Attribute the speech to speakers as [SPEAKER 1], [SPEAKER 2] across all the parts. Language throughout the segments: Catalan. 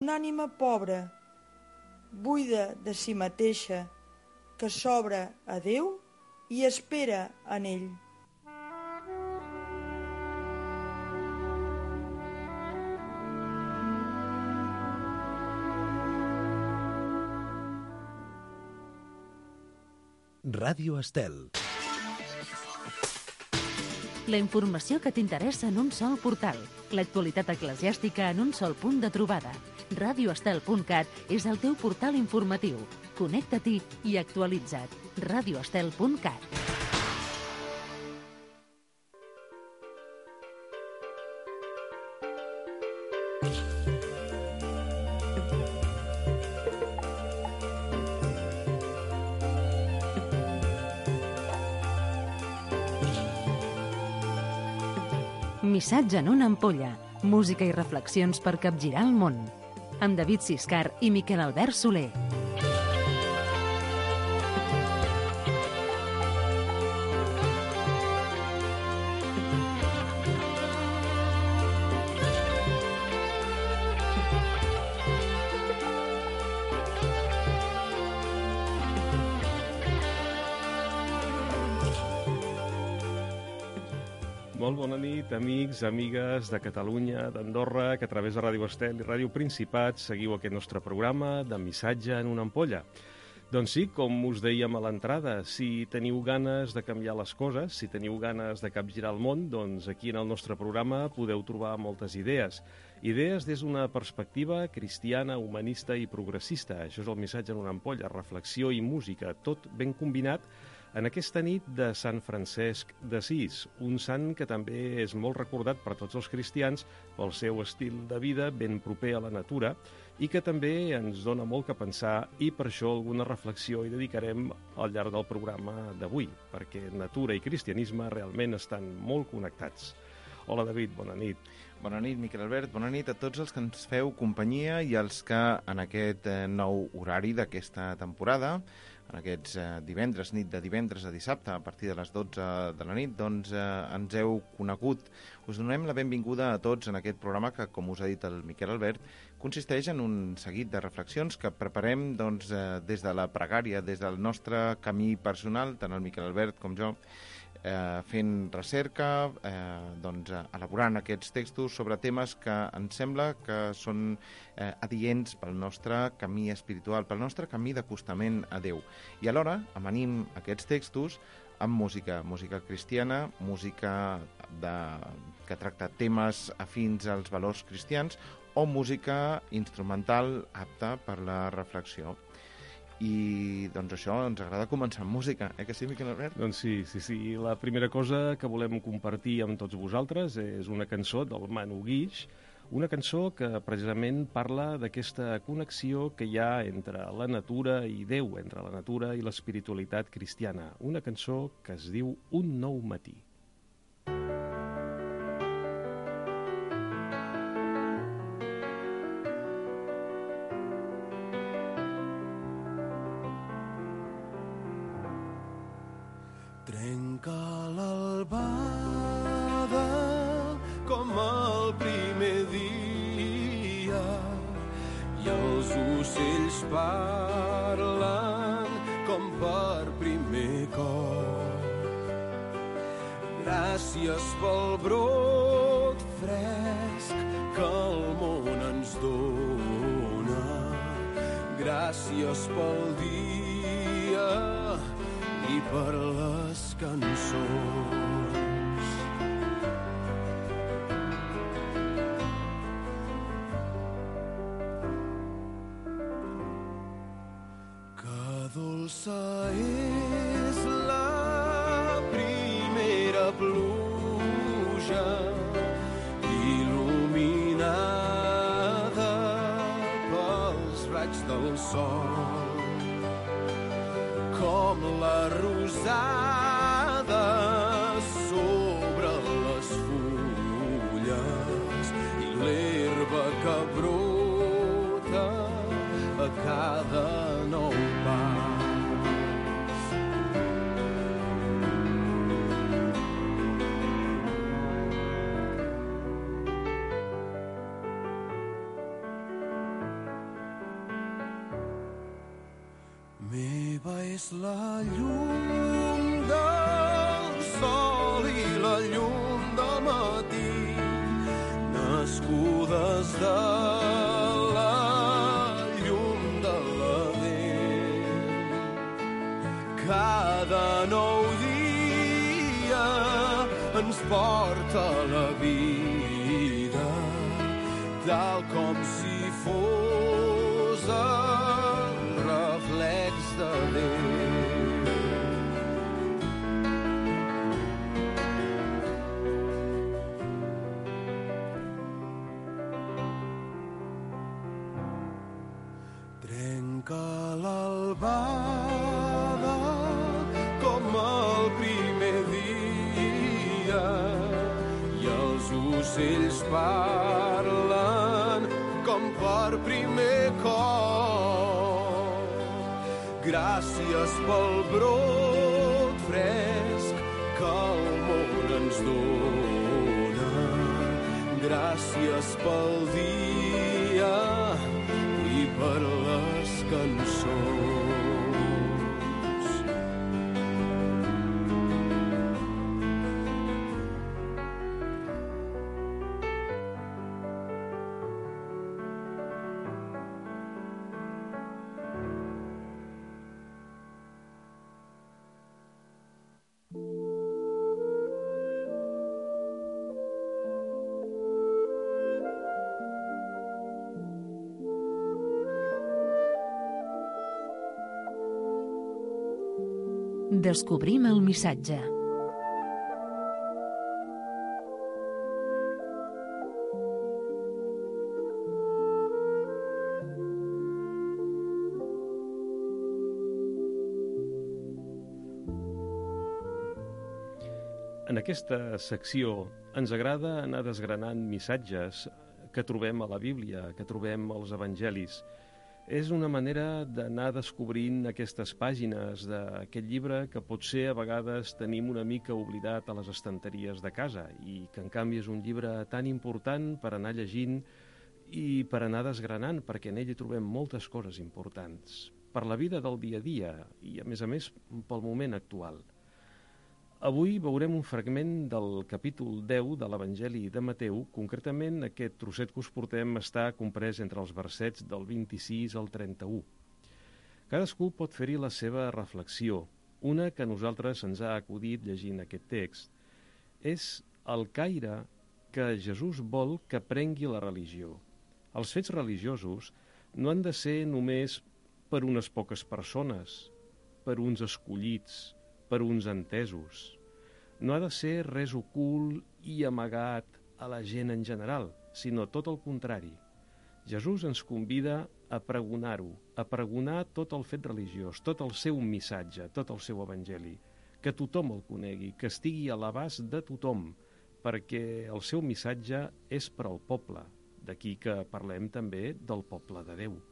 [SPEAKER 1] Una ànima pobra, buida de si mateixa, que s'obre a Déu i espera en ell.
[SPEAKER 2] Ràdio Estel.
[SPEAKER 3] La informació que t'interessa en un sol portal. L'actualitat eclesiàstica en un sol punt de trobada. radioestel.cat és el teu portal informatiu. Connecta-t'hi i actualitza't. radioestel.cat. Missatge en una ampolla. Música i reflexions per capgirar el món. Amb David Siscar i Miquel Albert Soler.
[SPEAKER 4] Molt bona nit, amics, amigues de Catalunya, d'Andorra, que a través de Ràdio Estel i Ràdio Principat seguiu aquest nostre programa de Missatge en una ampolla. Doncs sí, com us dèiem a l'entrada, si teniu ganes de canviar les coses, si teniu ganes de capgirar el món, doncs aquí en el nostre programa podeu trobar moltes idees. Idees des d'una perspectiva cristiana, humanista i progressista. Això és el Missatge en una ampolla, reflexió i música, tot ben combinat en aquesta nit de Sant Francesc d'Assís, un sant que també és molt recordat per tots els cristians pel seu estil de vida ben proper a la natura i que també ens dona molt que pensar i per això alguna reflexió hi dedicarem al llarg del programa d'avui, perquè natura i cristianisme realment estan molt connectats. Hola, David, bona nit.
[SPEAKER 5] Bona nit, Miquel Albert. Bona nit a tots els que ens feu companyia i els que en aquest nou horari d'aquesta temporada, en aquests divendres, nit de divendres a dissabte, a partir de les 12 de la nit, doncs ens heu conegut. Us donem la benvinguda a tots en aquest programa que, com us ha dit el Miquel Albert, consisteix en un seguit de reflexions que preparem doncs, des de la pregària, des del nostre camí personal, tant el Miquel Albert com jo, fent recerca, doncs, elaborant aquests textos sobre temes que ens sembla que són adients pel nostre camí espiritual, pel nostre camí d'acostament a Déu. I alhora amanim aquests textos amb música cristiana, música que tracta temes afins als valors cristians o música instrumental apta per la reflexió. I doncs això, ens agrada començar amb música, que sí, Miquel Albert?
[SPEAKER 4] Doncs sí. La primera cosa que volem compartir amb tots vosaltres és una cançó del Manu Guix, una cançó que precisament parla d'aquesta connexió que hi ha entre la natura i Déu, entre la natura i l'espiritualitat cristiana. Una cançó que es diu Un nou matí.
[SPEAKER 6] Trenca l'albada com el primer dia i els ocells parlen com per primer cop. Gràcies pel brot fresc que el món ens dona. Gràcies pel dia i per les cançons. Que dolça és la primera pluja il·luminada pels raigs del sol. Com la rosada sobre les fulles i l'herba que brota a cada nou pas. És la llum del sol i la llum del matí, nascudes de la llum de l'Adent. Cada nou dia ens porta la vida, tal com si fos el reflex de Déu. Trenca l'albada com el primer dia i els ocells parlen com per primer cop. Gràcies pel brot fresc que el món ens dona. Gràcies pel dia i per les cançons.
[SPEAKER 3] Descobrim el missatge.
[SPEAKER 4] En aquesta secció ens agrada anar desgranant missatges que trobem a la Bíblia, que trobem als evangelis. És una manera d'anar descobrint aquestes pàgines d'aquest llibre que potser a vegades tenim una mica oblidat a les estanteries de casa i que en canvi és un llibre tan important per anar llegint i per anar desgranant, perquè en ell hi trobem moltes coses importants per la vida del dia a dia i a més pel moment actual. Avui veurem un fragment del capítol 10 de l'Evangeli de Mateu. Concretament, aquest trosset que us portem està comprès entre els versets del 26 al 31. Cadascú pot fer-hi la seva reflexió. Una que a nosaltres ens ha acudit llegint aquest text és el caire que Jesús vol que prengui la religió. Els fets religiosos no han de ser només per unes poques persones, per uns escollits, per uns entesos. No ha de ser res ocult i amagat a la gent en general, sinó tot el contrari. Jesús ens convida a pregonar-ho, a pregonar tot el fet religiós, tot el seu missatge, tot el seu evangeli, que tothom el conegui, que estigui a l'abast de tothom, perquè el seu missatge és per al poble, d'aquí que parlem també del poble de Déu.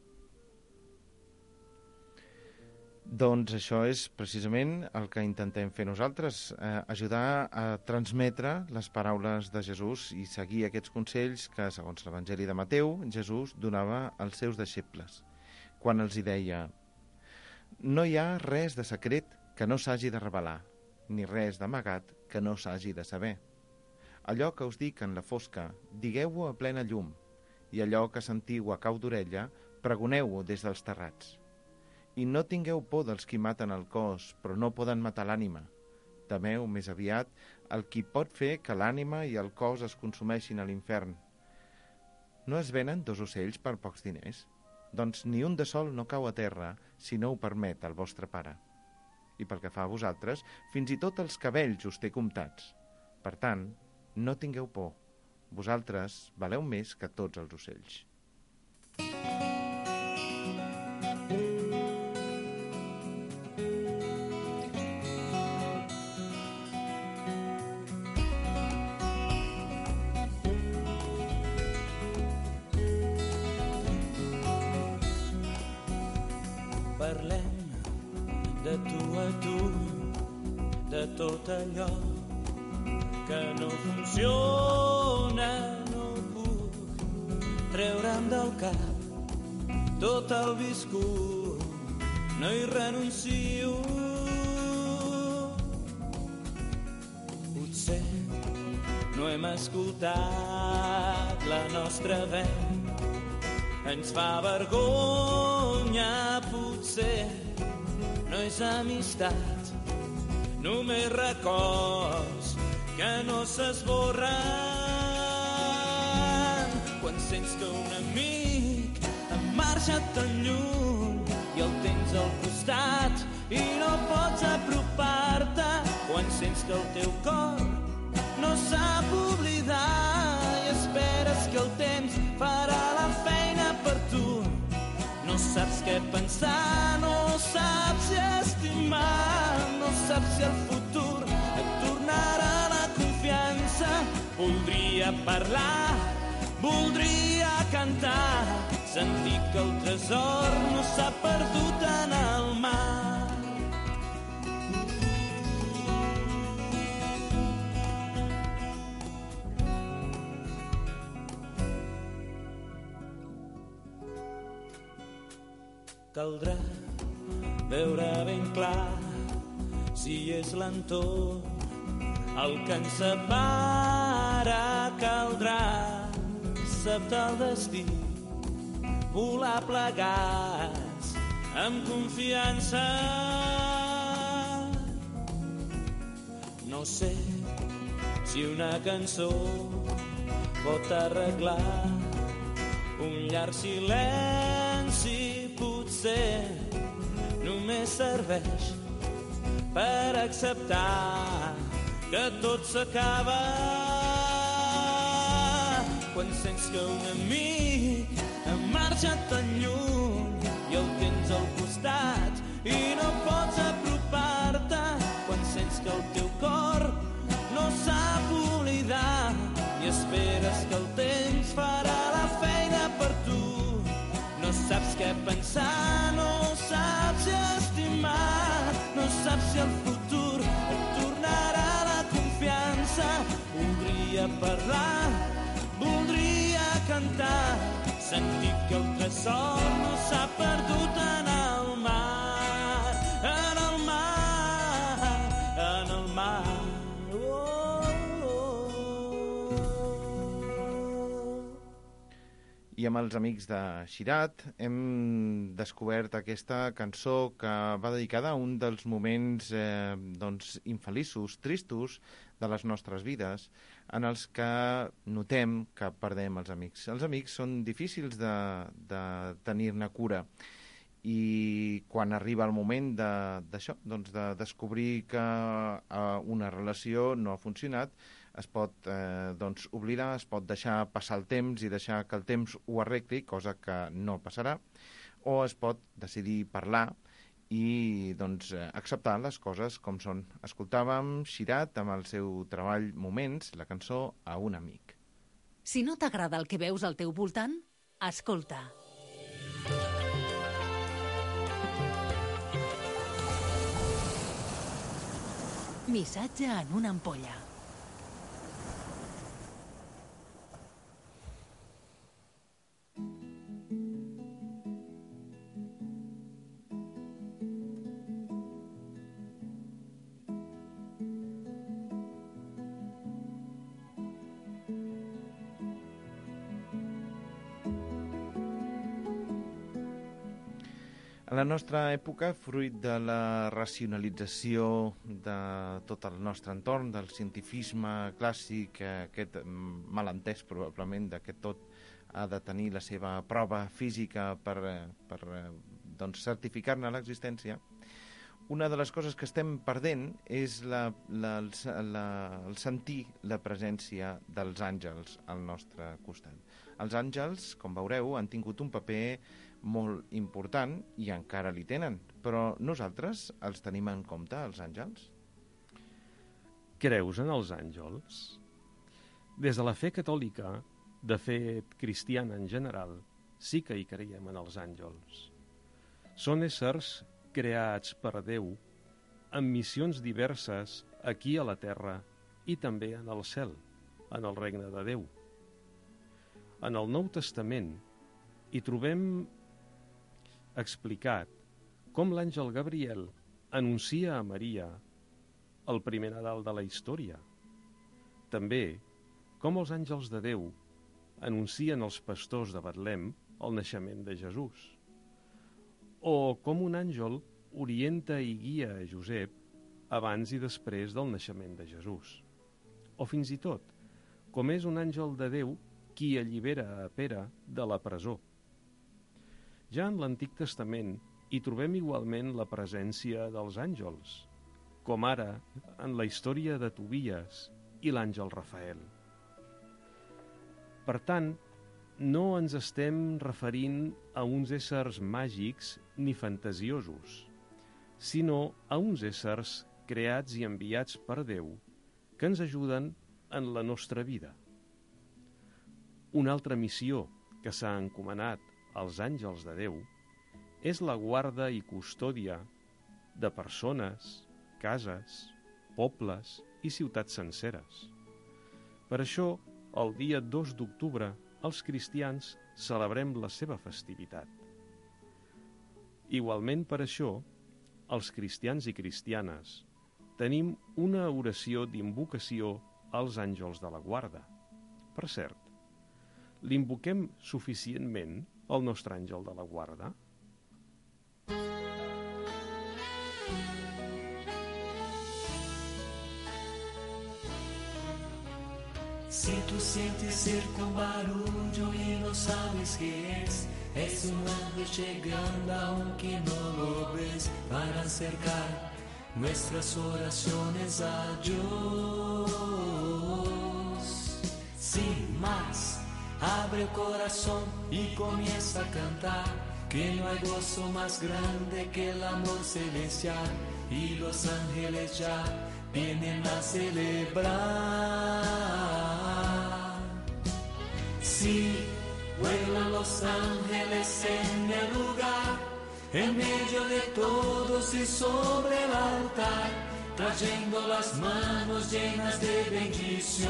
[SPEAKER 5] Doncs això és precisament el que intentem fer nosaltres, ajudar a transmetre les paraules de Jesús i seguir aquests consells que, segons l'Evangeli de Mateu, Jesús donava als seus deixebles, quan els hi deia: no hi ha res de secret que no s'hagi de revelar, ni res d'amagat que no s'hagi de saber. Allò que us dic en la fosca, digueu-ho a plena llum, i allò que sentiu a cau d'orella, pregoneu-ho des dels terrats. I no tingueu por dels qui maten el cos, però no poden matar l'ànima. Temeu més aviat el qui pot fer que l'ànima i el cos es consumeixin a l'infern. No es venen 2 ocells per pocs diners? Doncs ni un de sol no cau a terra si no ho permet el vostre pare. I pel que fa a vosaltres, fins i tot els cabells us té comptats. Per tant, no tingueu por. Vosaltres valeu més que tots els ocells.
[SPEAKER 7] Parlem de tu a tu, de tot allò que no funciona, no puc treure'm del cap tot el viscut no hi renuncio. Potser no hem escoltat la nostra veu, ens fa vergonya, potser no és amistat, només records que no s'esborren. Quan sents que un amic ha marxat tan lluny i el tens al costat i no pots apropar-te, quan sents que el teu cor no sap oblidar i esperes que el temps farà la feina per tu. No saps què pensar, no saps si estimar, no saps si el futur et tornarà la confiança. Voldria parlar, voldria cantar, sentir que el tresor no s'ha perdut en el mar. Caldrà veure ben clar si és l'entorn el que ens separa. Caldrà acceptar el destí, volar plegats amb confiança. No sé si una cançó pot arreglar un llarg silenci, potser només serveix per acceptar que tot s'acaba. Quan sents que un amic ha marxat tan lluny i el tens al costat i no pots apropar-te, quan sents que el teu cor no sap oblidar i esperes que el temps farà la feina per tu. No saps què pensar, no saps si estimar, no saps si el futur et tornarà la confiança. Voldria parlar, voldria cantar, sentir que el tresor no s'ha perdut en el mar, en el mar, en el mar.
[SPEAKER 5] I amb els amics de Xirat hem descobert aquesta cançó que va dedicada a un dels moments infeliços, tristos de les nostres vides, en els que notem que perdem els amics. Els amics són difícils de tenir-ne cura i quan arriba el moment d'això, doncs de descobrir que una relació no ha funcionat, es pot oblidar, es pot deixar passar el temps i deixar que el temps ho arregli, cosa que no passarà, o es pot decidir parlar i acceptar les coses com són. Escoltàvem Xirat amb el seu treball Moments, la cançó A un amic.
[SPEAKER 3] Si no t'agrada el que veus al teu voltant, escolta. Missatge en una ampolla.
[SPEAKER 5] En la nostra època, fruit de la racionalització de tot el nostre entorn, del cientifisme clàssic, aquest malentès probablement de que tot ha de tenir la seva prova física per certificar-ne l'existència, una de les coses que estem perdent és el sentir la presència dels àngels al nostre costat. Els àngels, com veureu, han tingut un paper molt important i encara li tenen, però nosaltres els tenim en compte, els àngels?
[SPEAKER 4] Creus en els àngels? Des de la fe catòlica, de fet cristiana en general, sí que hi creiem en els àngels. Són éssers creats per Déu amb missions diverses aquí a la terra i també en el cel, en el regne de Déu. En el Nou Testament hi trobem explicat com l'àngel Gabriel anuncia a Maria el primer Nadal de la història. També com els àngels de Déu anuncien als pastors de Betlem el naixement de Jesús. O com un àngel orienta i guia a Josep abans i després del naixement de Jesús. O fins i tot, com és un àngel de Déu qui allibera a Pere de la presó. Ja en l'Antic Testament hi trobem igualment la presència dels àngels, com ara en la història de Tobies i l'àngel Rafael. Per tant, no ens estem referint a uns éssers màgics ni fantasiosos, sinó a uns éssers creats i enviats per Déu que ens ajuden en la nostra vida. Una altra missió que s'ha encomanat als àngels de Déu és la guarda i custòdia de persones, cases, pobles i ciutats senceres. Per això, el dia 2 d'octubre, els cristians celebrem la seva festivitat. Igualment per això, els cristians i cristianes tenim una oració d'invocació als àngels de la guarda. Per cert, l'invoquem suficientment el nostre àngel de la guarda?
[SPEAKER 7] Si tú sientes cerca un barullo y no sabes qué es un ángel llegando aunque no lo ves, para acercar nuestras oraciones a Dios. Sin más, abre el corazón y comienza a cantar, que no hay gozo más grande que el amor celestial, y los ángeles ya vienen a celebrar. Sí, vuelan los ángeles en el lugar, en medio de todos y sobre el altar, trayendo las manos llenas de bendiciones.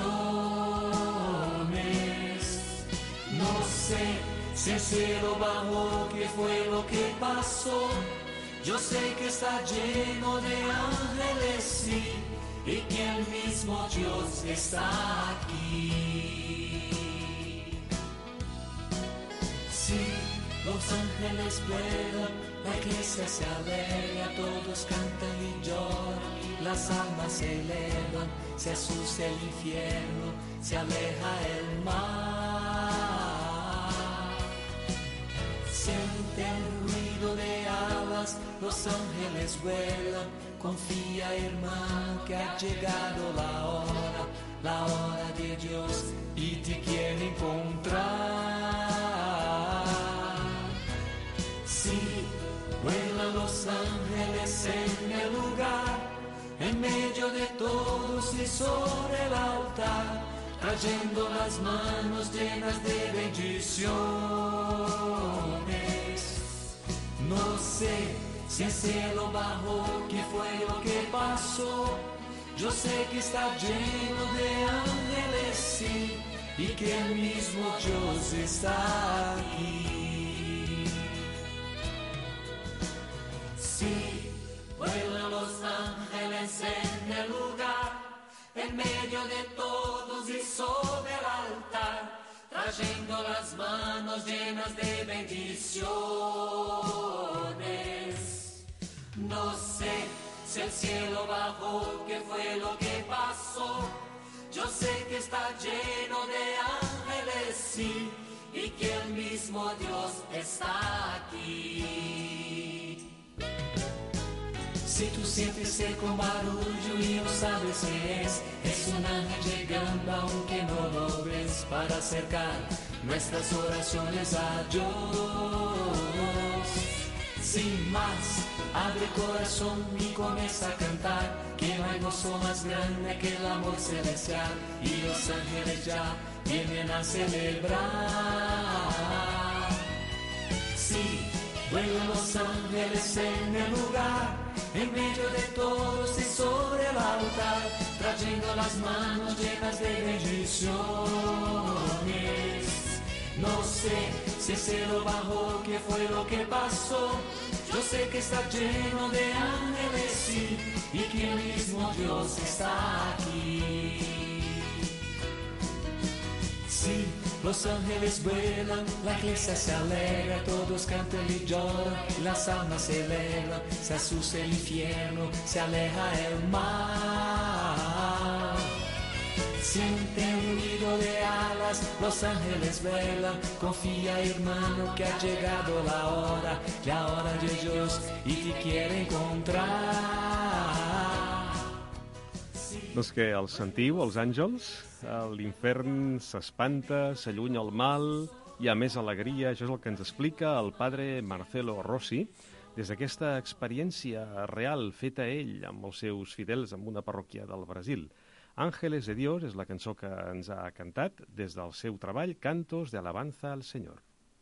[SPEAKER 7] No sé si el cielo bajó, qué fue lo que pasó. Yo sé que está lleno de ángeles, sí, y que el mismo Dios está aquí. Sí, los ángeles vuelan, la iglesia se alegra, todos cantan y lloran, las almas se elevan, se asusta el infierno, se aleja el mar. Siente el ruido de alas, los ángeles vuelan, confía hermano que ha llegado la hora de Dios y te quiere encontrar. Sí, vuelan los ángeles en el lugar, en medio de todos y sobre el altar, trayendo las manos llenas de bendiciones. No sé si el cielo bajó, qué fue lo que pasó. Yo sé que está lleno de ángeles, sí, y que el mismo Dios está aquí. Sí, vuelan los ángeles en el lugar, en medio de todos y sobre el altar, trayendo las manos llenas de bendiciones. No sé si el cielo bajó, qué fue lo que pasó. Yo sé que está lleno de ángeles, sí, y que el mismo Dios está aquí. Si tú sientes cerca un barullo y no sabes qué es un ángel llegando aunque no lo ves, para acercar nuestras oraciones a Dios. Sin más, abre el corazón y comienza a cantar, que no hay gozo más grande que el amor celestial, y los ángeles ya vienen a celebrar. Sí, vuelan los ángeles en el lugar, en medio de todos y sobre el altar, trayendo las manos llenas de bendiciones. No sé si el cielo bajó, qué fue lo que pasó. Yo Yo sé que está lleno de ángeles, sí, y que el mismo Dios está aquí. Sí, los ángeles vuelan, la iglesia se alegra, todos cantan y lloran, las almas se elevan, se asusta el infierno, se aleja el mar. Siente un ruido de alas, los ángeles vuelan, confía hermano que ha llegado la hora de Dios y te quiere encontrar.
[SPEAKER 4] Doncs què, els sentiu, els àngels? L'infern s'espanta, s'allunya el mal, hi ha més alegria. Això és el que ens explica el padre Marcelo Rossi des d'aquesta experiència real feta ell amb els seus fidels en una parròquia del Brasil. Ángeles de Dios és la cançó que ens ha cantat des del seu treball Cantos de Alabanza al Señor.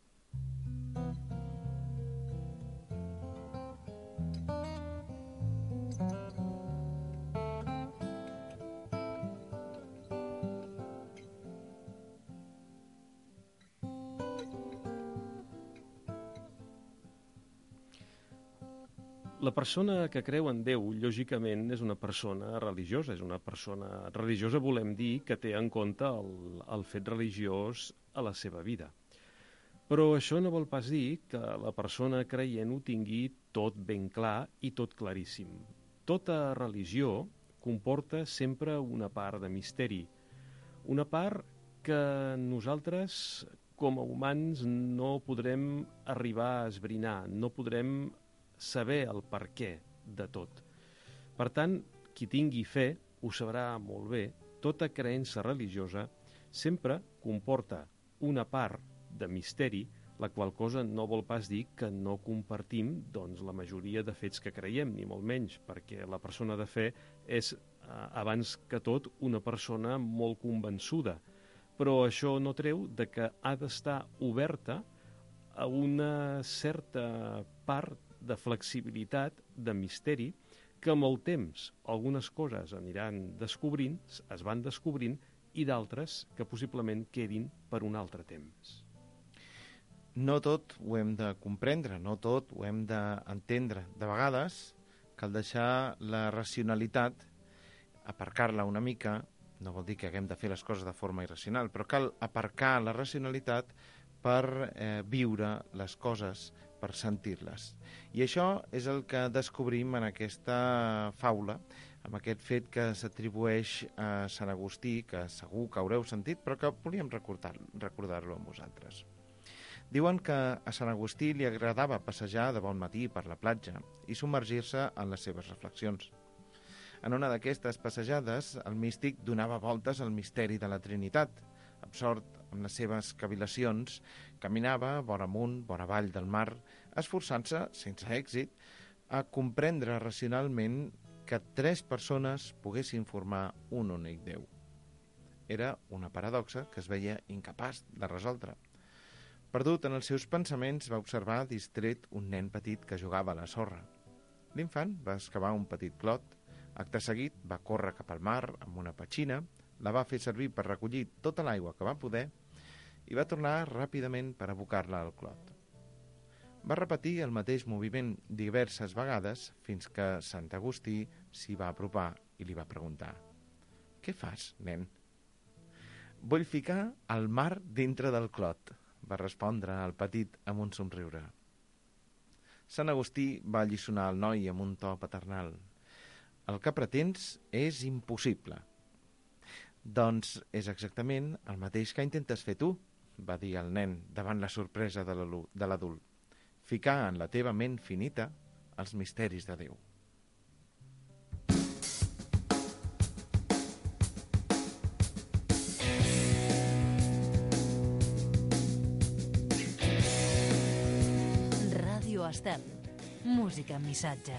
[SPEAKER 4] La persona que creu en Déu, lògicament, és una persona religiosa. És una persona religiosa, volem dir, que té en compte el fet religiós a la seva vida. Però això no vol pas dir que la persona creient ho tingui tot ben clar i tot claríssim. Tota religió comporta sempre una part de misteri. Una part que nosaltres, com a humans, no podrem arribar a esbrinar, no podrem saber el per què de tot. Per tant, qui tingui fe ho sabrà molt bé. Tota creença religiosa sempre comporta una part de misteri, la qual cosa no vol pas dir que no compartim la majoria de fets que creiem, ni molt menys, perquè la persona de fe és, abans que tot, una persona molt convençuda. Però això no treu de que ha d'estar oberta a una certa part de flexibilitat, de misteri, que amb el temps algunes coses aniran descobrint, es van descobrint, i d'altres que possiblement quedin per un altre temps.
[SPEAKER 5] No tot ho hem de comprendre, no tot ho hem d'entendre. De vegades cal deixar la racionalitat, aparcar-la una mica, no vol dir que haguem de fer les coses de forma irracional, però cal aparcar la racionalitat per viure les coses, per sentir-les. I això és el que descobrim en aquesta faula, amb aquest fet que s'atribueix a Sant Agustí, que segur que haureu sentit, però que volíem recordar-lo amb vosaltres. Diuen que a Sant Agustí li agradava passejar de bon matí per la platja i submergir-se en les seves reflexions. En una d'aquestes passejades, el místic donava voltes al misteri de la Trinitat. Absort amb les seves cavilacions, caminava vora amunt, vora avall del mar, esforçant-se, sense èxit, a comprendre racionalment que 3 persones poguessin formar un únic Déu. Era una paradoxa que es veia incapaç de resoldre. Perdut en els seus pensaments, va observar distret un nen petit que jugava a la sorra. L'infant va excavar un petit clot, acte seguit va córrer cap al mar amb una petxina, la va fer servir per recollir tota l'aigua que va poder i va tornar ràpidament per abocar-la al clot. Va repetir el mateix moviment diverses vegades fins que Sant Agustí s'hi va apropar i li va preguntar: «Què fas, nen?» «Vull ficar el mar dintre del clot», va respondre el petit amb un somriure. Sant Agustí va alliçonar el noi amb un to paternal. «El que pretens és impossible». «Doncs és exactament el mateix que intentes fer tu», va dir el nen davant la sorpresa de l'adult. «Ficar en la teva ment finita els misteris de Déu».
[SPEAKER 3] Ràdio Estel. Música amb missatge.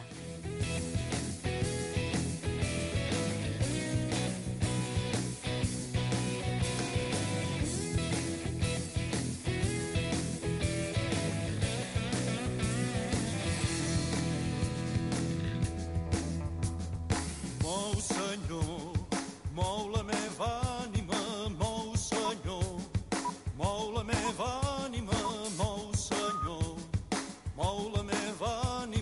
[SPEAKER 6] Mou la meva ànima, mou, Senyor, mou la meva ànima.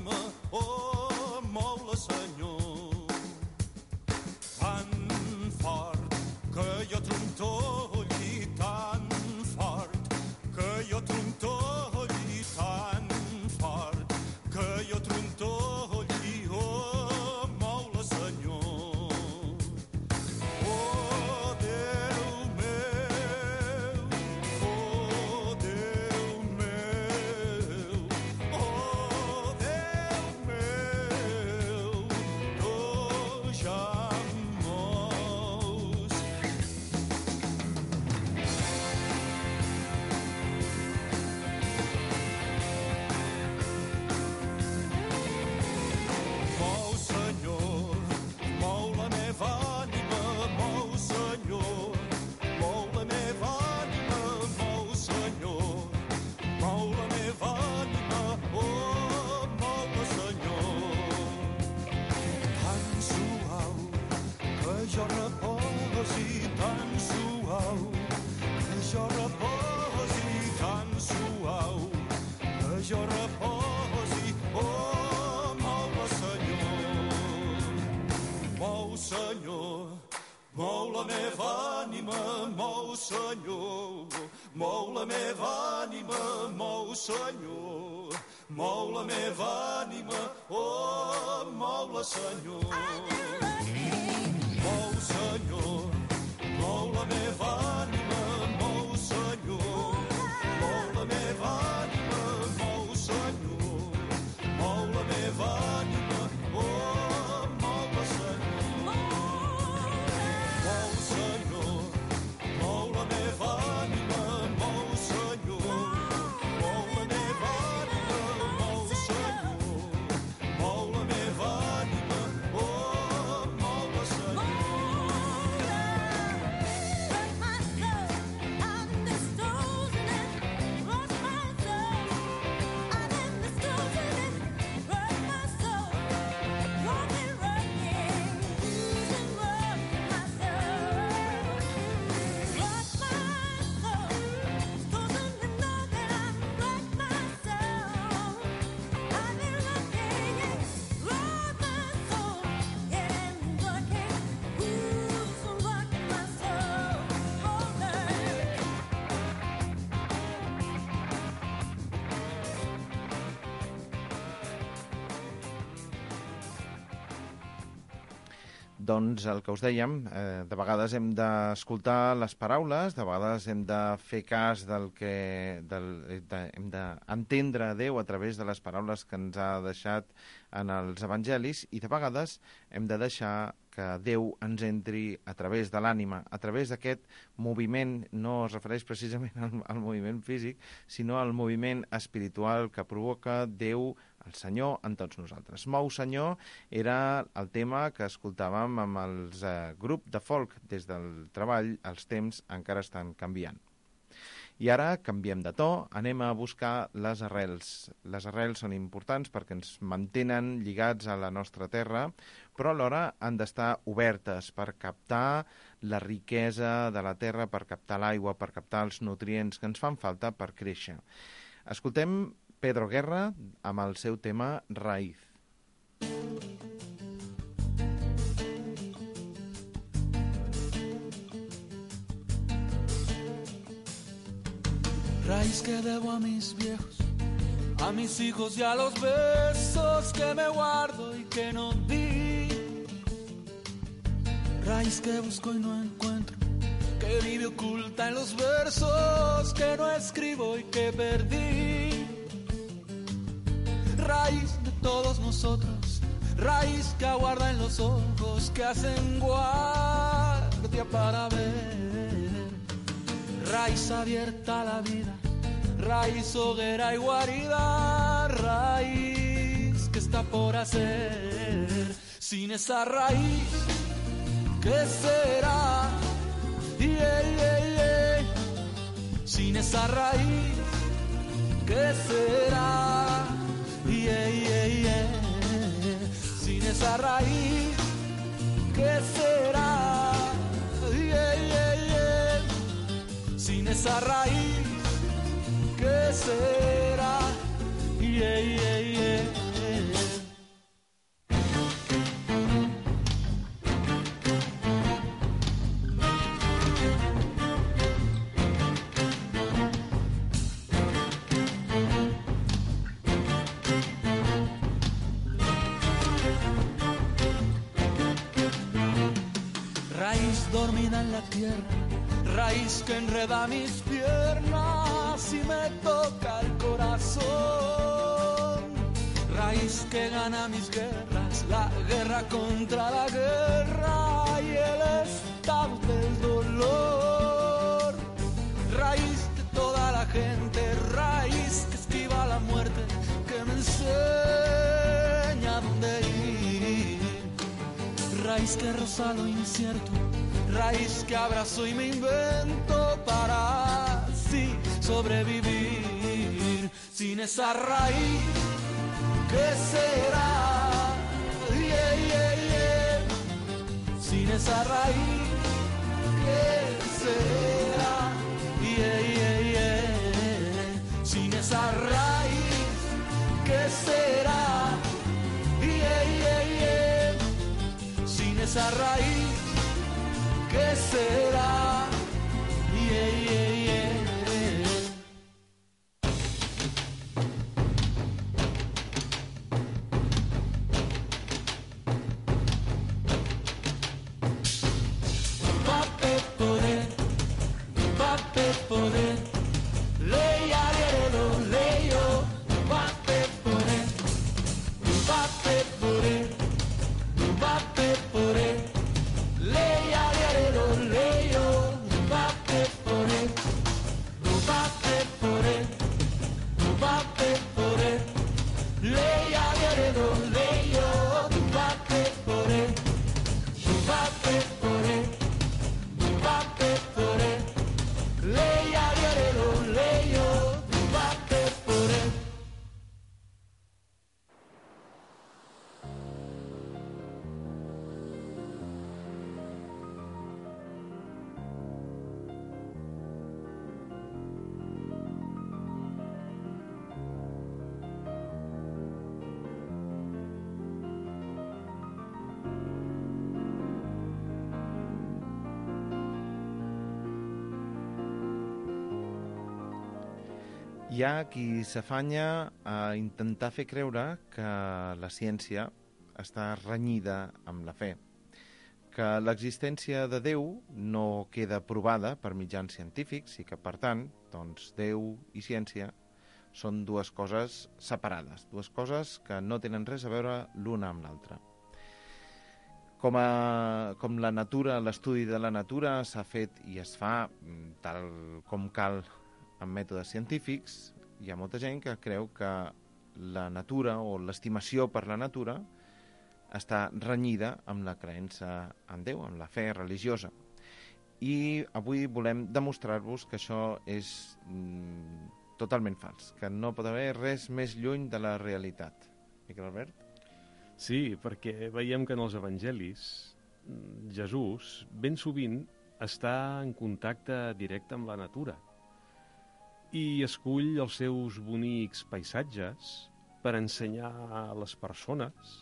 [SPEAKER 6] la meva ànima, mou, Senyor. Mou la meva ànima, mou, Senyor. Mou la meva ànima, oh, mou-la, Senyor. Mou, Senyor, mou la meva ànima, mou, Senyor. Mou la meva ànima, mou, Senyor. Mou la meva ànima, oh, mou-la, Senyor. Mou, Senyor, mou la meva ànima, mou, Senyor. Mou la meva ànima, mou, Senyor. Mou la meva ànima, oh, mou-la, Senyor.
[SPEAKER 5] Doncs el que us dèiem, de vegades hem d'escoltar les paraules, de vegades hem de fer cas del que... hem d'entendre Déu a través de les paraules que ens ha deixat en els evangelis i de vegades hem de deixar que Déu ens entri a través de l'ànima, a través d'aquest moviment, no es refereix precisament al moviment físic, sinó al moviment espiritual que provoca Déu, el Senyor, en tots nosaltres. Mou, Senyor, era el tema que escoltàvem amb els grup de folk. Des del treball, els temps encara estan canviant. I ara canviem de to, anem a buscar les arrels. Les arrels són importants perquè ens mantenen lligats a la nostra terra, però alhora han d'estar obertes per captar la riquesa de la terra, per captar l'aigua, per captar els nutrients que ens fan falta per créixer. Escoltem Pedro Guerra amb el seu tema Raíz.
[SPEAKER 7] Raíz que debo a mis viejos, a mis hijos y a los besos que me guardo y que no di. Raíz que busco y no encuentro, que vive oculta en los versos que no escribo y que perdí. Raíz de todos nosotros, raíz que aguarda en los ojos que hacen guardia para ver. Raíz abierta a la vida, raíz hoguera y guarida, raíz que está por hacer. Sin esa raíz, ¿qué será? Sin esa raíz, ¿qué será? Sin esa raíz, ¿qué será? Sin esa raíz, ¿qué será? Raíz dormida en la tierra, raíz que enreda mis piernas y me toca el corazón. Raíz que gana mis guerras, la guerra contra la guerra y el estado del dolor. Raíz de toda la gente, raíz que esquiva la muerte, que me enseña dónde ir. Raíz que roza lo incierto, raíz que abrazo y me invento para así sobrevivir. Sin esa raíz, ¿qué será? Sin esa raíz, ¿qué será? Sin esa raíz, ¿qué será? Sin esa raíz, ¿qué será?
[SPEAKER 5] Hi ha qui s'afanya a intentar fer creure que la ciència està renyida amb la fe, que l'existència de Déu no queda provada per mitjans científics i que, per tant, doncs, Déu i ciència són dues coses separades, dues coses que no tenen res a veure l'una amb l'altra. Com la natura, l'estudi de la natura s'ha fet i es fa tal com cal amb mètodes científics, hi ha molta gent que creu que la natura o l'estimació per la natura està renyida amb la creença en Déu, amb la fe religiosa. I avui volem demostrar-vos que això és totalment fals, que no pot haver res més lluny de la realitat. Miquel Albert?
[SPEAKER 4] Sí, perquè veiem que en els evangelis Jesús ben sovint està en contacte directe amb la natura i escull els seus bonics paisatges per ensenyar a les persones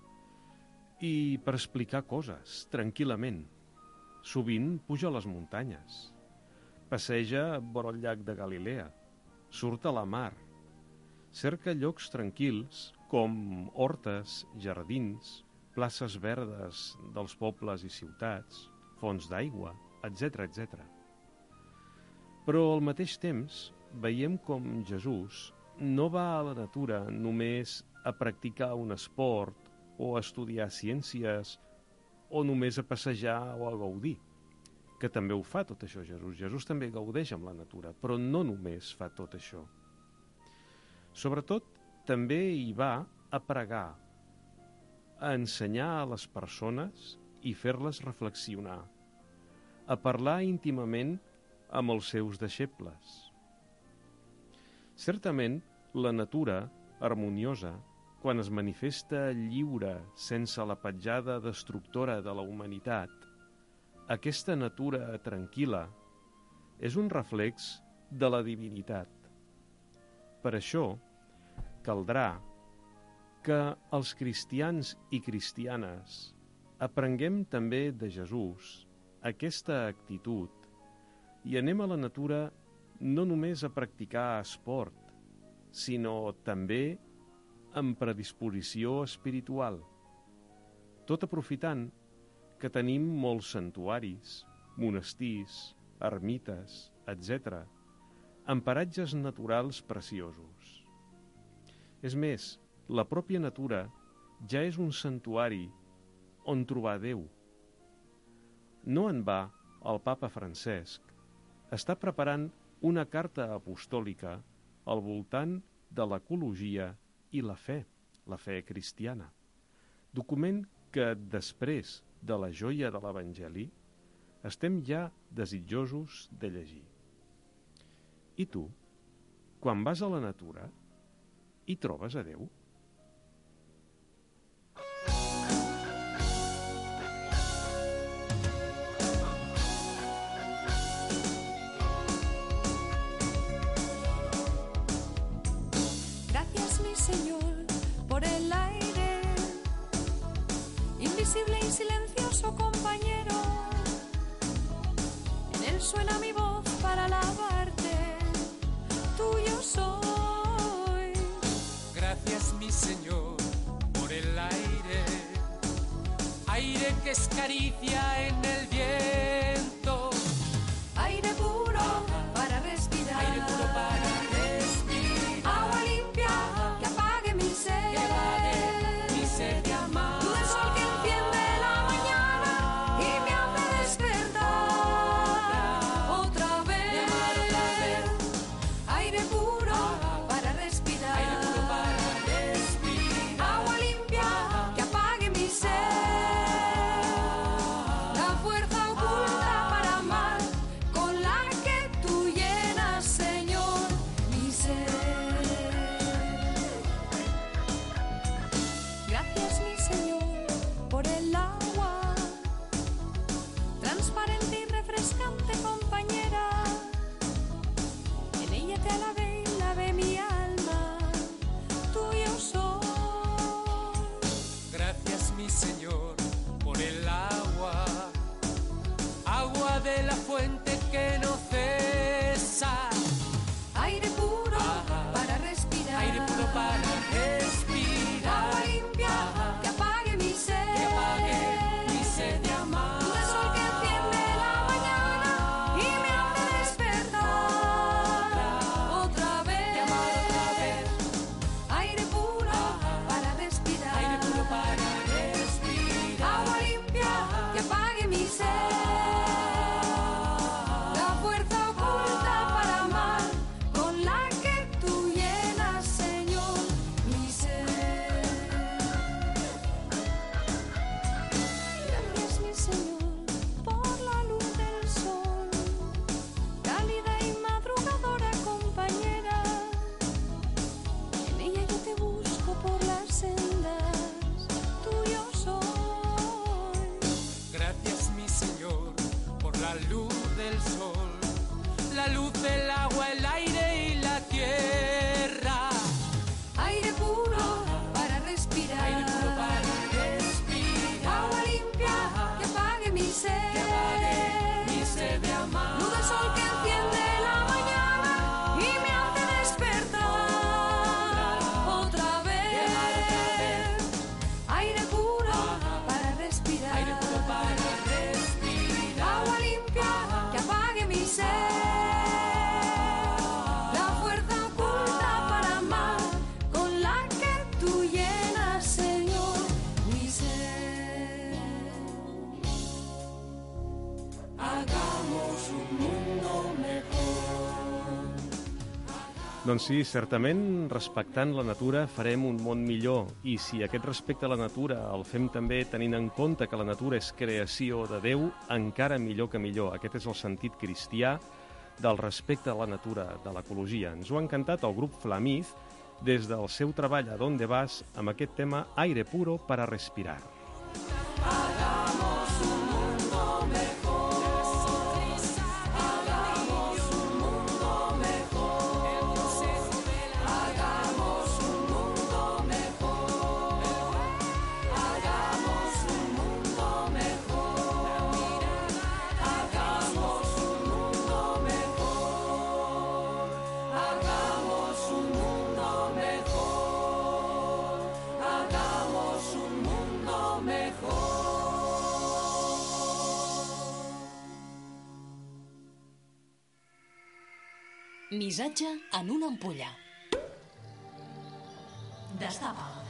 [SPEAKER 4] i per explicar coses tranquil·lament. Sovint puja a les muntanyes, passeja vora el llac de Galilea, surt a la mar, cerca llocs tranquils com hortes, jardins, places verdes dels pobles i ciutats, fonts d'aigua, etc. etc. Però al mateix temps veiem com Jesús no va a la natura només a practicar un esport o a estudiar ciències o només a passejar o a gaudir, que també ho fa tot això Jesús. Jesús també gaudeix amb la natura, però no només fa tot això. Sobretot, també hi va a pregar, a ensenyar a les persones i fer-les reflexionar, a parlar íntimament amb els seus deixebles. Certament, la natura, harmoniosa, quan es manifesta lliure sense la petjada destructora de la humanitat, aquesta natura tranquil·la és un reflex de la divinitat. Per això, caldrà que els cristians i cristianes aprenguem també de Jesús aquesta actitud i anem a la natura no només a practicar esport, sinó també amb predisposició espiritual, tot aprofitant que tenim molts santuaris, monestirs, ermites, etc., amb paratges naturals preciosos. És més, la pròpia natura ja és un santuari on trobar Déu. No en va el papa Francesc està preparant una carta apostòlica al voltant de l'ecologia i la fe cristiana, document que després de la joia de l'Evangeli estem ja desitjosos de llegir. I tu, quan vas a la natura, hi trobes a Déu?
[SPEAKER 8] Gracias, mi Señor, por el aire, invisible y silencioso compañero. En él suena mi voz para alabarte, tuyo soy.
[SPEAKER 6] Gracias, mi Señor, por el aire, aire que es caricia en el viento.
[SPEAKER 8] Aire puro para respirar,
[SPEAKER 6] Aire puro para respirar,
[SPEAKER 8] agua limpia que apague mi sed,
[SPEAKER 6] que apague mi sed de amar.
[SPEAKER 8] luz del sol que enciende la mañana y me hace despertar otra vez. Aire puro para respirar,
[SPEAKER 6] Aire puro para respirar,
[SPEAKER 8] agua limpia que apague mi sed, la fuerza oculta para amar con la
[SPEAKER 7] la luz, el agua, el aire y la tierra.
[SPEAKER 8] Aire puro para respirar.
[SPEAKER 7] Aire puro para respirar.
[SPEAKER 8] Agua limpia que apague mi sed.
[SPEAKER 7] Mi sed de amar.
[SPEAKER 8] Luz del sol que enciende la mañana y me hace despertar otra vez. Aire puro para respirar.
[SPEAKER 7] Aire puro para respirar.
[SPEAKER 8] Agua limpia que apague mi sed. La fuerza oculta para amar con la que tú llenas, Señor, mi ser. Hagamos un mundo mejor.
[SPEAKER 4] Doncs sí, certament, respectant la natura farem un món millor. I si aquest respecte a la natura el fem també tenint en compte que la natura és creació de Déu, encara millor que millor. Aquest és el sentit cristià del respecte a la natura, de l'ecologia. Ens ho ha encantat el grup Flamiz des del seu treball A Donde Vas amb aquest tema Aire puro para respirar.
[SPEAKER 9] Missatge en una ampolla. Destapa'l.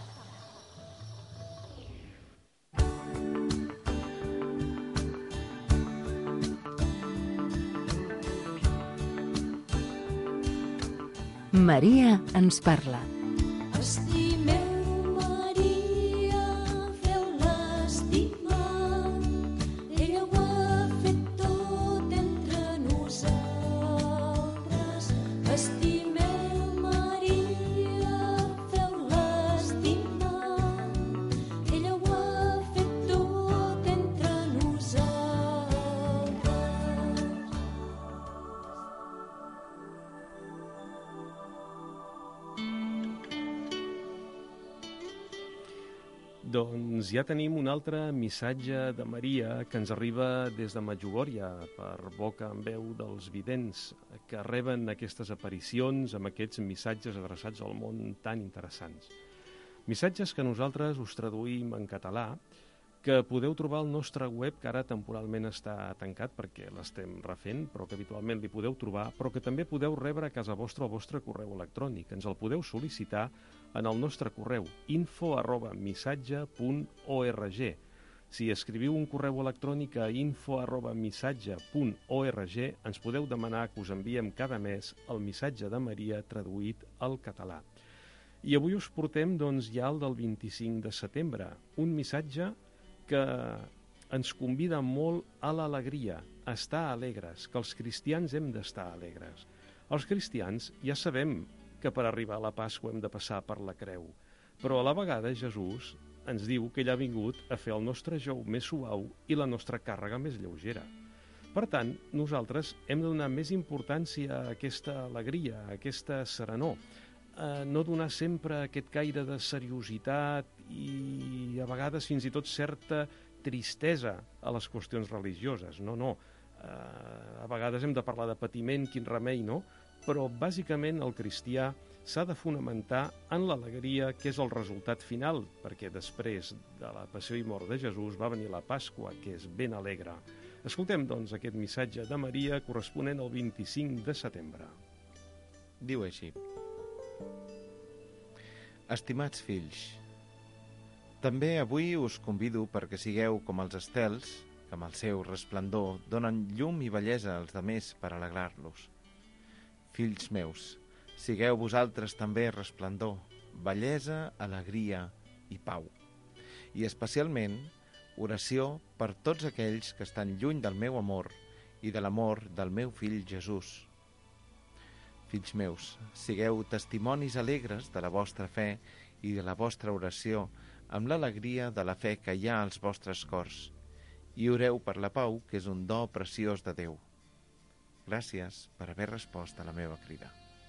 [SPEAKER 3] Maria ens parla.
[SPEAKER 8] Estimeu Maria, feu-la estimar. Ella ho ha fet tot entre nosaltres. Estimeu Maria, feu-la estimar. Ella ho ha fet tot entre nosaltres.
[SPEAKER 4] Doncs ja tenim un altre missatge de Maria que ens arriba des de Medjugorje per boca en veu dels vidents que reben aquestes aparicions amb aquests missatges adreçats al món tan interessants. Missatges que nosaltres us traduïm en català, que podeu trobar al nostre web, que ara temporalment està tancat perquè l'estem refent, però que habitualment li podeu trobar, però que també podeu rebre a casa vostra el vostre correu electrònic. Ens el podeu sol·licitar en el nostre correu info@missatge.org. Si escriviu un correu electrònic a info@missatge.org ens podeu demanar que us enviem cada mes el missatge de Maria traduït al català. I avui us portem doncs, ja el del 25 de setembre, un missatge que ens convida molt a l'alegria, a estar alegres, que els cristians hem d'estar alegres. Els cristians ja sabem que per arribar a la Pasqua hem de passar per la creu, però a la vegada Jesús ens diu que ell ha vingut a fer el nostre jou més suau i la nostra càrrega més lleugera. Per tant, nosaltres hem de donar més importància a aquesta alegria, a aquesta serenor, no donar sempre aquest caire de seriositat i a vegades fins i tot certa tristesa a les qüestions religioses. No. A vegades hem de parlar de patiment, quin remei, no? Però bàsicament el cristià s'ha de fonamentar en l'alegria, que és el resultat final, perquè després de la passió i mort de Jesús va venir la Pasqua, que és ben alegre. Escoltem, doncs, aquest missatge de Maria corresponent al 25 de setembre.
[SPEAKER 5] Diu així: Estimats fills, també avui us convido perquè sigueu com els estels, que amb el seu resplendor donen llum i bellesa als demés per alegrar-los. Fills meus, sigueu vosaltres també resplendor, bellesa, alegria i pau. I especialment oració per tots aquells que estan lluny del meu amor i de l'amor del meu fill Jesús. Fills meus, sigueu testimonis alegres de la vostra fe i de la vostra oració amb l'alegria de la fe que hi ha als vostres cors, i oreu per la pau, que és un do preciós de Déu. gràcies per haver respost a la meva crida.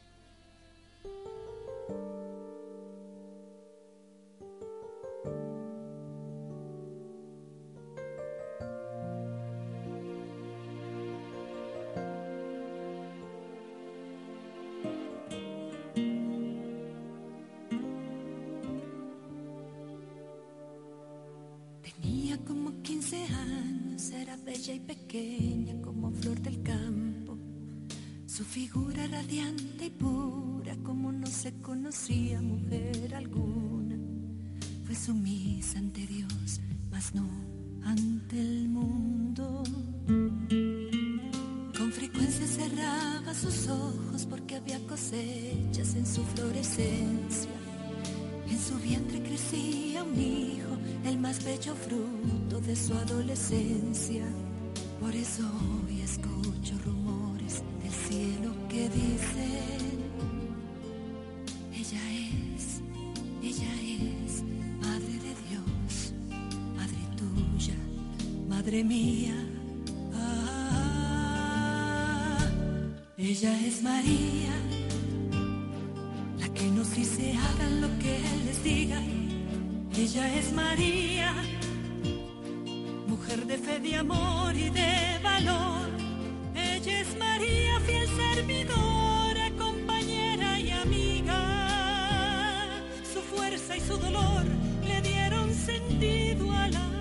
[SPEAKER 8] Tenía como 15 años, era bella y pequeña como flor del campo. Su figura radiante y pura como no se conocía mujer alguna. Fue sumisa ante Dios, mas no ante el mundo. Con frecuencia cerraba sus ojos porque había cosechas en su florescencia. En su vientre crecía un hijo, el más bello fruto de su adolescencia. Por eso hoy escucho rumores del cielo que dicen: ella es madre de Dios, madre tuya, madre mía. Ella es María, la que nos dice hagan lo que Él les diga. Ella es María, mujer de fe, de amor y de valor. Ella es María, fiel servidora, compañera y amiga. Su fuerza y su dolor le dieron sentido al amor.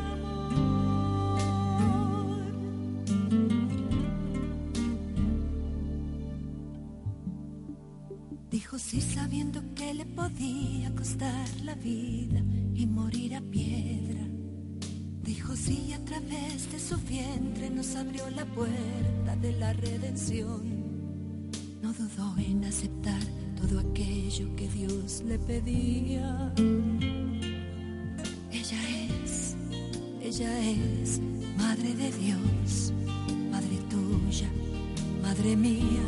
[SPEAKER 8] Dijo sí sabiendo que le podía costar la vida y morir a piedra. Dijo sí, a través de su vientre nos abrió la puerta de la redención. No dudó en aceptar todo aquello que Dios le pedía. Ella es madre de Dios, madre tuya, madre mía.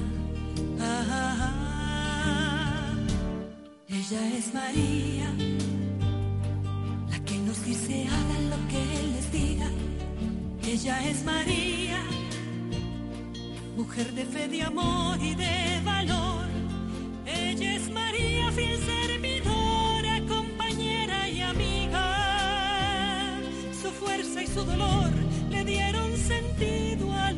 [SPEAKER 8] Ella es María, la que nos dice hagan lo que Él les diga. Ella es María, mujer de fe, de amor y de valor. Ella es María, fiel servidora, compañera y amiga. Su fuerza y su dolor le dieron sentido al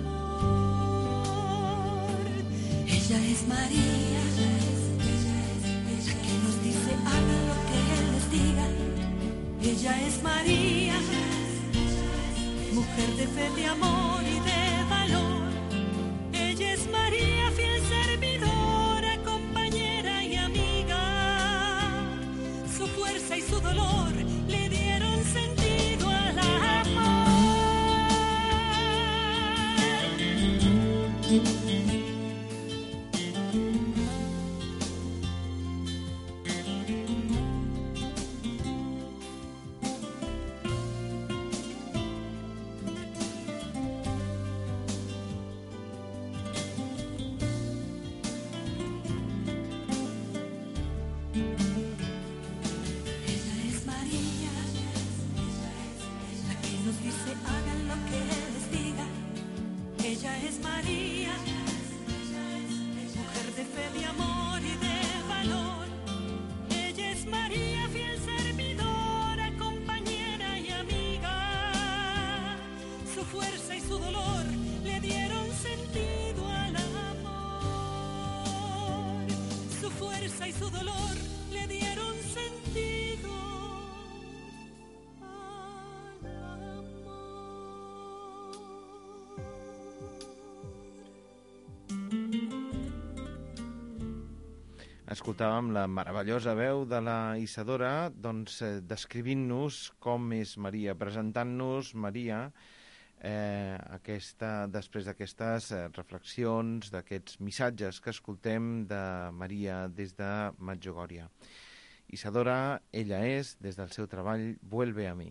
[SPEAKER 8] amor. Ella es María, la que nos dice hagan lo que Él les diga. Ella es María, mujer de fe, de amor y de valor. Ella es María, fiel servidora, compañera y amiga. Su fuerza y su dolor le dieron sentido al amor. Y su dolor le dieron sentido al amor.
[SPEAKER 5] Escoltàvem la meravellosa veu de la Isadora, doncs, descrivint-nos com és Maria, presentant-nos Maria, després d'aquestes reflexions, d'aquests missatges que escoltem de Maria des de Medjugorje. Isadora, ella és, des del seu treball, Vuelve a mí.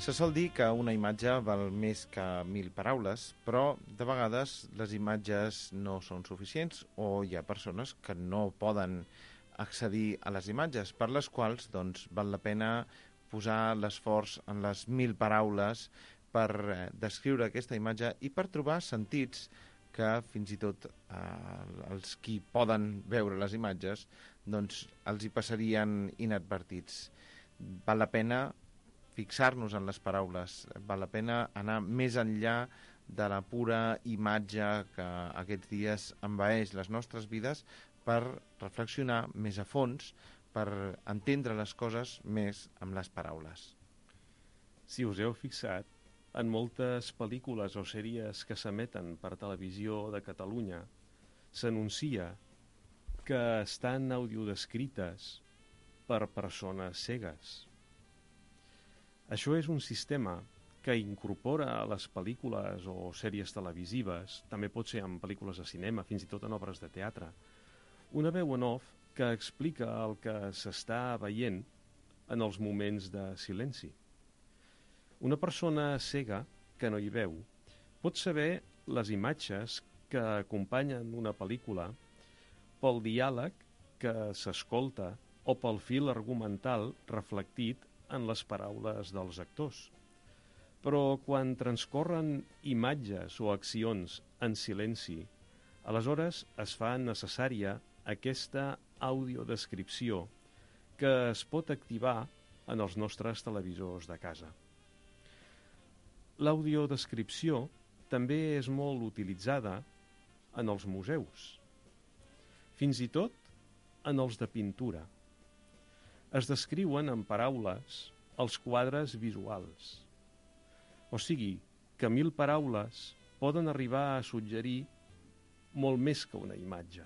[SPEAKER 5] Se sol dir que una imatge val més que 1.000 paraules, però de vegades les imatges no són suficients o hi ha persones que no poden accedir a les imatges, per les quals doncs, val la pena posar l'esforç en les 1.000 paraules per descriure aquesta imatge i per trobar sentits que fins i tot els qui poden veure les imatges doncs, els hi passarien inadvertits. Val la pena fixar-nos en les paraules, val la pena anar més enllà de la pura imatge que aquests dies envaeix les nostres vides per reflexionar més a fons, per entendre les coses més amb les paraules.
[SPEAKER 4] Si us heu fixat, en moltes pel·lícules o sèries que s'emeten per televisió de Catalunya s'anuncia que estan audiodescrites per persones cegues. Això és un sistema que incorpora a les pel·lícules o sèries televisives, també pot ser en pel·lícules de cinema, fins i tot en obres de teatre, una veu en off que explica el que s'està veient en els moments de silenci. Una persona cega que no hi veu pot saber les imatges que acompanyen una pel·lícula pel diàleg que s'escolta o pel fil argumental reflectit en les paraules dels actors. Però quan transcorren imatges o accions en silenci, aleshores es fa necessària aquesta audiodescripció que es pot activar en els nostres televisors de casa. L'audiodescripció també és molt utilitzada en els museus, fins i tot en els de pintura. Es descriuen en paraules els quadres visuals. O sigui, que 1.000 paraules poden arribar a suggerir molt més que una imatge.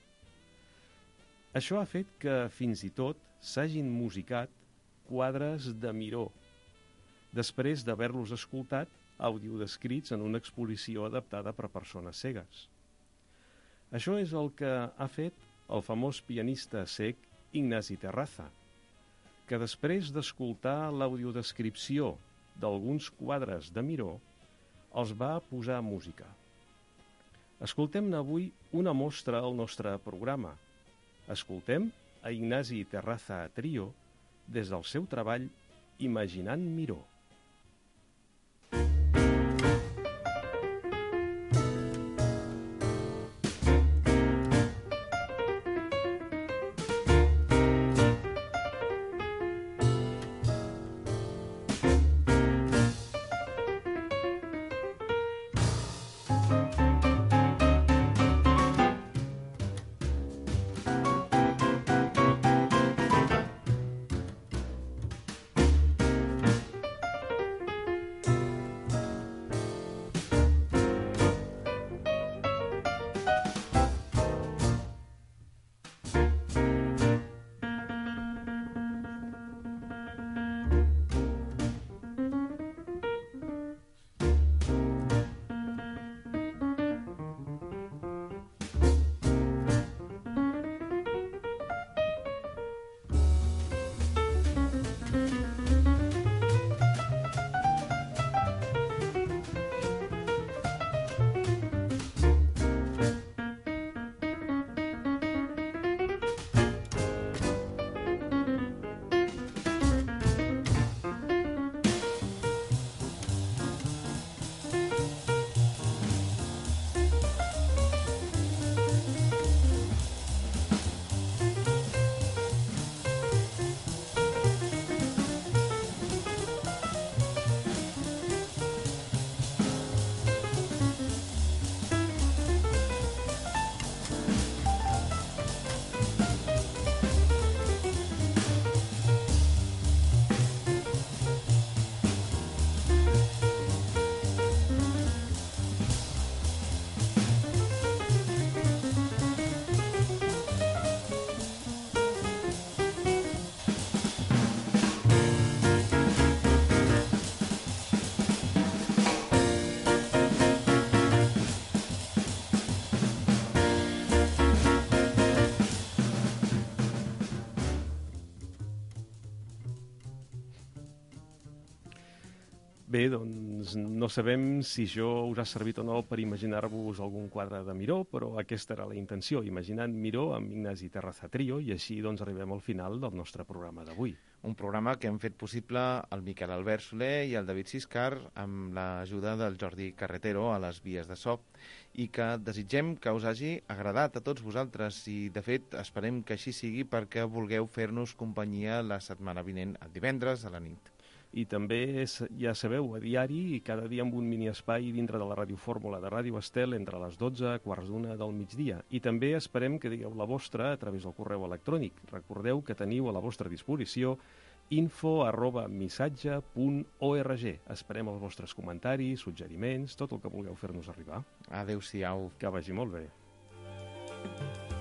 [SPEAKER 4] Això ha fet que, fins i tot, s'hagin musicat quadres de Miró, després d'haver-los escoltat audiodescrits en una exposició adaptada per persones cegues. Això és el que ha fet el famós pianista cec Ignasi Terraza, que després d'escoltar l'audiodescripció d'alguns quadres de Miró, els va posar música. Escoltem-ne avui una mostra al nostre programa. Escoltem a Ignasi Terraza Trio des del seu treball Imaginant Miró. Bé, doncs no sabem si això us ha servit o no per imaginar-vos algun quadre de Miró, però aquesta era la intenció, imaginant Miró amb Ignasi Terraza Trio, i així doncs arribem al final del nostre programa d'avui.
[SPEAKER 5] Un programa que hem fet possible el Miquel Albert Soler i el David Siscar amb l'ajuda del Jordi Carretero a les vies de so, i que desitgem que us hagi agradat a tots vosaltres, i de fet esperem que així sigui perquè vulgueu fer-nos companyia la setmana vinent, el divendres a la nit.
[SPEAKER 4] I també, ja sabeu, a diari i cada dia amb un mini espai dintre de la radiofórmula de Ràdio Estel entre les 12 i quarts d'una del migdia. I també esperem que digueu la vostra a través del correu electrònic. Recordeu que teniu a la vostra disposició info@missatge.org. Esperem els vostres comentaris, suggeriments, tot el que vulgueu fer-nos arribar.
[SPEAKER 5] Adéu-siau.
[SPEAKER 4] Que vagi molt bé.